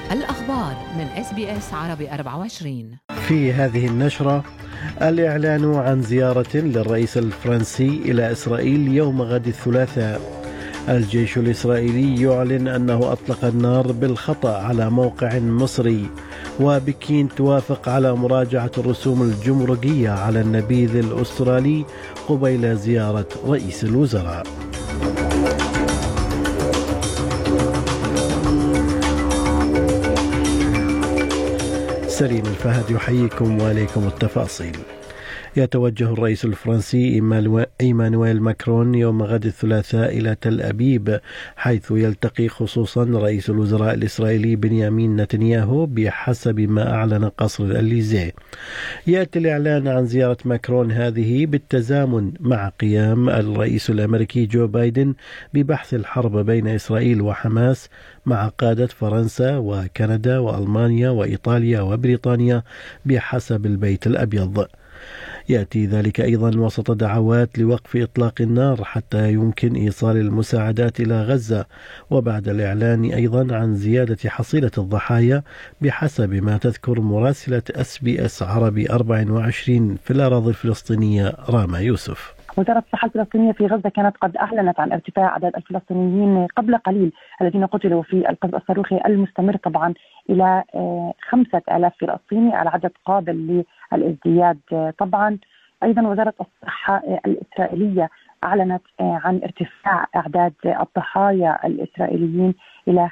الأخبار من SBS عربي 24. في هذه النشرة الإعلان عن زيارة للرئيس الفرنسي إلى إسرائيل يوم غد الثلاثاء. الجيش الإسرائيلي يعلن أنه أطلق النار بالخطأ على موقع مصري. وبكين توافق على مراجعة الرسوم الجمركية على النبيذ الأسترالي قبيل زيارة رئيس الوزراء. سليم الفهد يحييكم وإليكم التفاصيل. يتوجه الرئيس الفرنسي إيمانويل ماكرون يوم غد الثلاثاء إلى تل أبيب، حيث يلتقي خصوصا رئيس الوزراء الإسرائيلي بنيامين نتنياهو بحسب ما أعلن قصر الإليزيه. يأتي الإعلان عن زيارة ماكرون هذه بالتزامن مع قيام الرئيس الأمريكي جو بايدن ببحث الحرب بين إسرائيل وحماس مع قادة فرنسا وكندا وألمانيا وإيطاليا وبريطانيا بحسب البيت الأبيض. يأتي ذلك أيضا وسط دعوات لوقف إطلاق النار حتى يمكن إيصال المساعدات إلى غزة، وبعد الإعلان أيضا عن زيادة حصيلة الضحايا بحسب ما تذكر مراسلة SBS عربي 24 في الأراضي الفلسطينية راما يوسف. وزارة الصحة الفلسطينية في غزة كانت قد أعلنت عن ارتفاع أعداد الفلسطينيين قبل قليل الذين قتلوا في القصف الصاروخي المستمر طبعا إلى 5000 فلسطيني، العدد قابل للازدياد طبعا. أيضا وزارة الصحة الإسرائيلية أعلنت عن ارتفاع أعداد الضحايا الإسرائيليين إلى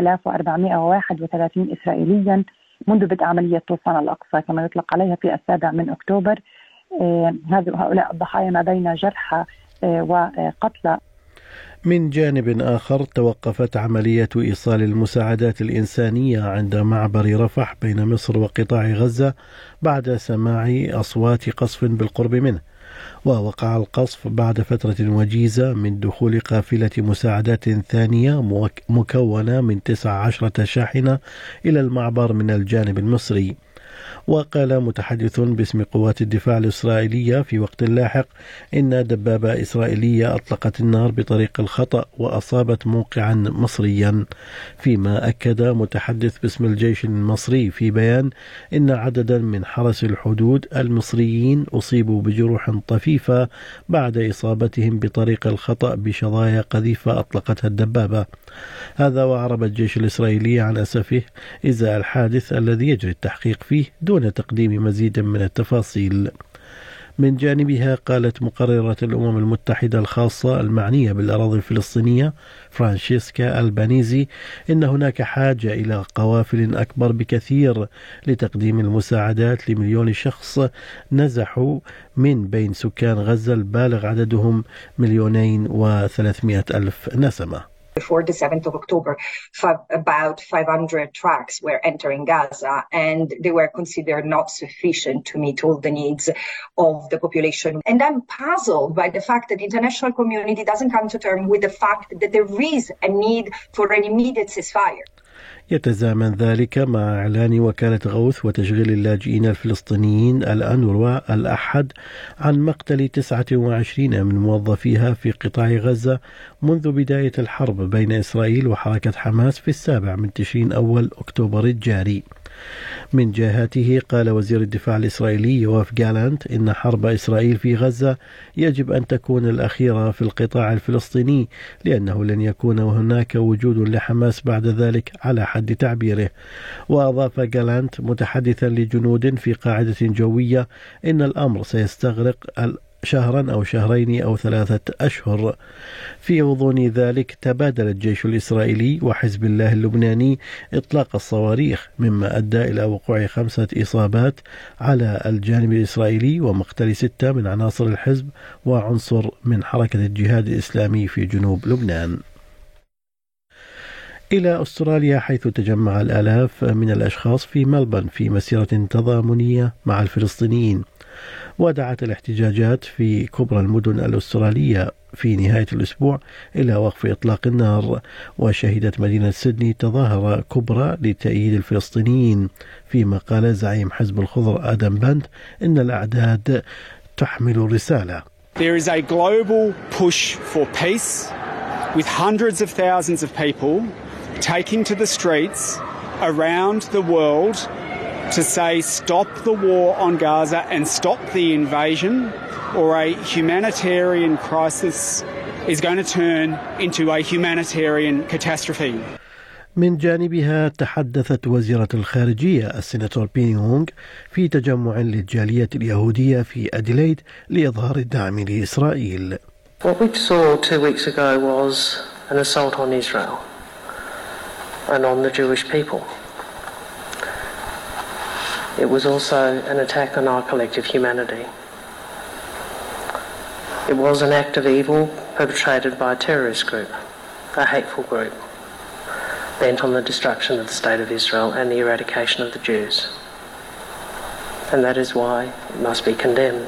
5431 إسرائيليا منذ بدء عملية طوفان الأقصى كما يطلق عليها في 7 أكتوبر. هؤلاء الضحايا ما بين جرحى وقتلى. من جانب آخر توقفت عملية إيصال المساعدات الإنسانية عند معبر رفح بين مصر وقطاع غزة بعد سماع أصوات قصف بالقرب منه. ووقع القصف بعد فترة وجيزة من دخول قافلة مساعدات ثانية مكونة من 19 شاحنة إلى المعبر من الجانب المصري. وقال متحدث باسم قوات الدفاع الإسرائيلية في وقت لاحق إن دبابة إسرائيلية أطلقت النار بطريق الخطأ وأصابت موقعا مصريا، فيما أكد متحدث باسم الجيش المصري في بيان إن عددا من حرس الحدود المصريين أصيبوا بجروح طفيفة بعد إصابتهم بطريق الخطأ بشظايا قذيفة أطلقتها الدبابة. هذا وأعرب الجيش الإسرائيلي عن أسفه إزاء الحادث الذي يجري التحقيق فيه دون تقديم مزيد من التفاصيل. من جانبها قالت مقررة الأمم المتحدة الخاصة المعنية بالأراضي الفلسطينية فرانشيسكا ألبانيزي إن هناك حاجة إلى قوافل أكبر بكثير لتقديم المساعدات لمليون شخص نزحوا من بين سكان غزة البالغ عددهم 2,300,000 نسمة. Before the 7th of October, about 500 trucks were entering Gaza, and they were considered not sufficient to meet all the needs of the population. And I'm puzzled by the fact that the international community doesn't come to terms with the fact that there is a need for an immediate ceasefire. يتزامن ذلك مع إعلان وكالة غوث وتشغيل اللاجئين الفلسطينيين الأنوروا الأحد عن مقتل 29 من موظفيها في قطاع غزة منذ بداية الحرب بين إسرائيل وحركة حماس في 7 تشرين أول أكتوبر الجاري. من جهته قال وزير الدفاع الإسرائيلي يوآف جالانت إن حرب إسرائيل في غزة يجب أن تكون الأخيرة في القطاع الفلسطيني، لأنه لن يكون هناك وجود لحماس بعد ذلك على حد تعبيره. وأضاف جالانت متحدثا لجنود في قاعدة جوية إن الأمر سيستغرق شهرا أو شهرين أو 3 أشهر. في غضون ذلك تبادل الجيش الإسرائيلي وحزب الله اللبناني إطلاق الصواريخ، مما أدى إلى وقوع 5 إصابات على الجانب الإسرائيلي ومقتل 6 من عناصر الحزب وعنصر من حركة الجهاد الإسلامي في جنوب لبنان. إلى أستراليا، حيث تجمع الآلاف من الأشخاص في ملبورن في مسيرة تضامنية مع الفلسطينيين. ودعت الاحتجاجات في كبرى المدن الأسترالية في نهاية الأسبوع إلى وقف إطلاق النار. وشهدت مدينة سيدني تظاهرة كبرى لتأييد الفلسطينيين، فيما قال زعيم حزب الخضر آدم بند إن الأعداد تحمل رسالة. There is a global push for peace with hundreds of thousands of people taking to the streets around the world to say stop the war on Gaza and stop the invasion, or a humanitarian crisis is going to turn into a humanitarian catastrophe. من جانبها تحدثت وزيرة الخارجية السيناتور بيني يونغ في تجمع للجالية اليهودية في أديليد لإظهار الدعم لإسرائيل. What we saw 2 weeks ago was an assault on Israel and on the Jewish people. It was also an attack on our collective humanity. It was an act of evil perpetrated by a terrorist group, a hateful group, bent on the destruction of the State of Israel and the eradication of the Jews. And that is why it must be condemned.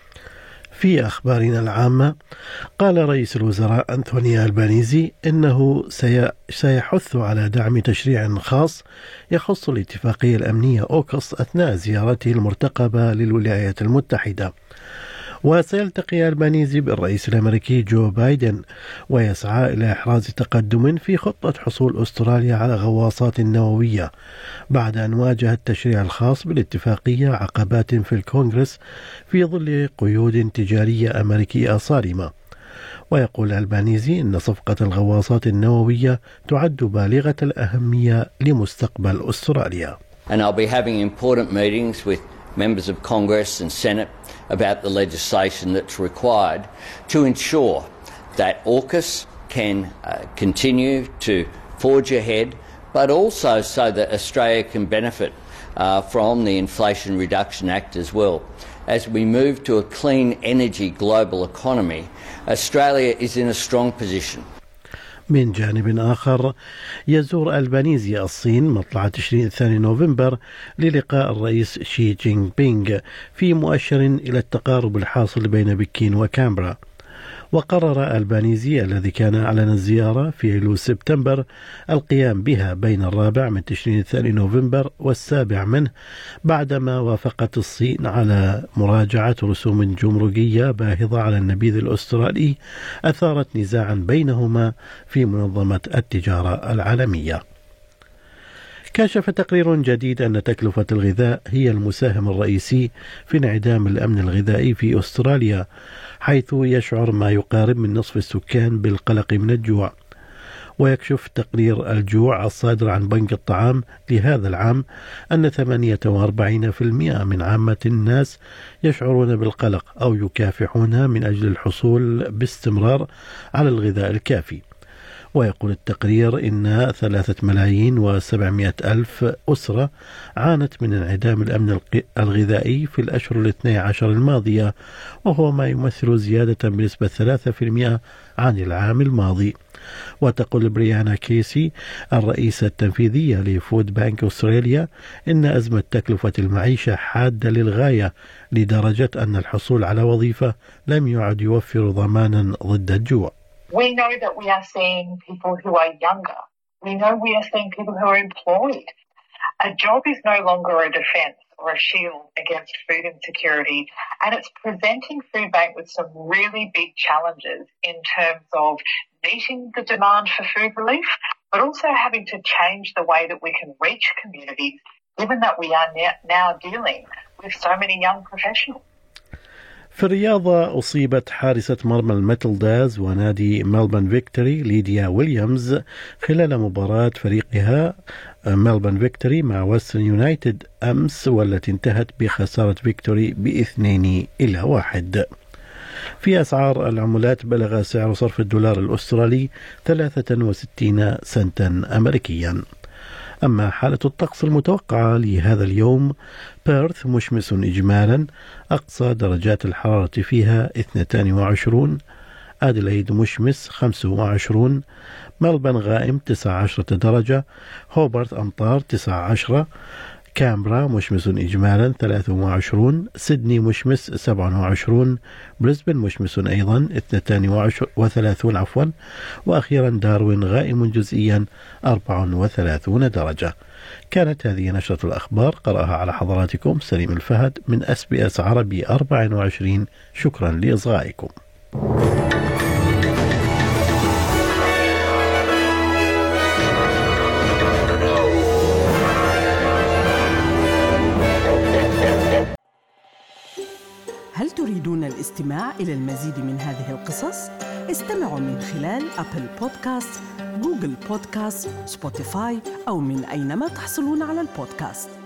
في أخبارنا العامة، قال رئيس الوزراء أنتوني ألبانيزي إنه سيحث على دعم تشريع خاص يخص الاتفاقية الأمنية أوكس أثناء زيارته المرتقبة للولايات المتحدة. وسيلتقي ألبانيزي بالرئيس الأمريكي جو بايدن، ويسعى إلى إحراز تقدم في خطة حصول أستراليا على غواصات نووية بعد أن واجه التشريع الخاص بالاتفاقية عقبات في الكونغرس في ظل قيود تجارية أمريكية صارمة. ويقول ألبانيزي إن صفقة الغواصات النووية تعد بالغة الأهمية لمستقبل أستراليا. And I'll be having important meetings with members of Congress and Senate about the legislation that's required to ensure that AUKUS can continue to forge ahead, but also so that Australia can benefit from the Inflation Reduction Act as well. As we move to a clean energy global economy, Australia is in a strong position. من جانب آخر، يزور ألبانيزي الصين مطلع تشرين 2 نوفمبر للقاء الرئيس شي جين بينغ في مؤشر إلى التقارب الحاصل بين بكين وكامبرا. وقرر ألبانيزي الذي كان أعلن الزيارة في أيلول سبتمبر القيام بها بين 4 من تشرين 2 نوفمبر والسابع منه، بعدما وافقت الصين على مراجعة رسوم جمركية باهظة على النبيذ الأسترالي أثارت نزاعا بينهما في منظمة التجارة العالمية. كشف تقرير جديد أن تكلفة الغذاء هي المساهم الرئيسي في انعدام الأمن الغذائي في أستراليا، حيث يشعر ما يقارب من نصف السكان بالقلق من الجوع. ويكشف تقرير الجوع الصادر عن بنك الطعام لهذا العام أن 48% من عامة الناس يشعرون بالقلق أو يكافحون من أجل الحصول باستمرار على الغذاء الكافي. ويقول التقرير إن 3,700,000 أسرة عانت من انعدام الأمن الغذائي في الأشهر 12 الماضية، وهو ما يمثل زيادة بنسبة 3% عن العام الماضي. وتقول بريانا كيسي الرئيسة التنفيذية لفود بانك أستراليا إن أزمة تكلفة المعيشة حادة للغاية، لدرجة أن الحصول على وظيفة لم يعد يوفر ضمانا ضد الجوع. We know that we are seeing people who are younger. We know we are seeing people who are employed. A job is no longer a defence or a shield against food insecurity, and it's presenting Foodbank with some really big challenges in terms of meeting the demand for food relief, but also having to change the way that we can reach communities, given that we are now dealing with so many young professionals. في الرياضة، أصيبت حارسة مرمى الميتلداز ونادي ملبون فيكتوري ليديا ويليامز خلال مباراة فريقها ملبون فيكتوري مع ويسترن يونايتد أمس، والتي انتهت بخسارة فيكتوري ب2-1. في أسعار العملات، بلغ سعر صرف الدولار الأسترالي 63 سنتا أمريكيا. أما حالة الطقس المتوقعة لهذا اليوم: بيرث مشمس إجمالا، أقصى درجات الحرارة فيها 22، أديلايد مشمس 25، ملبن غائم 19 درجة، هوبرت أمطار 19، كامبرا مشمس إجمالا 23، سيدني مشمس 27، بريسبن مشمس أيضا 32 وأخيرا داروين غائم جزئيا 34 درجة. كانت هذه نشرة الأخبار، قرأها على حضراتكم سليم الفهد من SBS عربي 24. شكرا لإصغائكم. هل تريدون الاستماع إلى المزيد من هذه القصص؟ استمعوا من خلال أبل بودكاست، جوجل بودكاست، سبوتيفاي أو من أينما تحصلون على البودكاست.